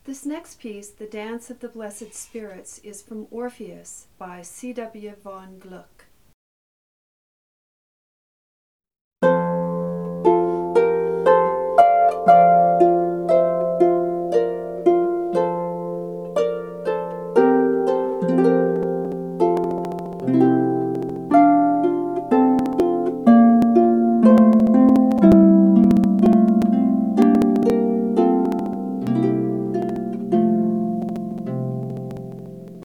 This next piece, The Dance of the Blessed Spirits, is from Orpheus by C.W. von Gluck.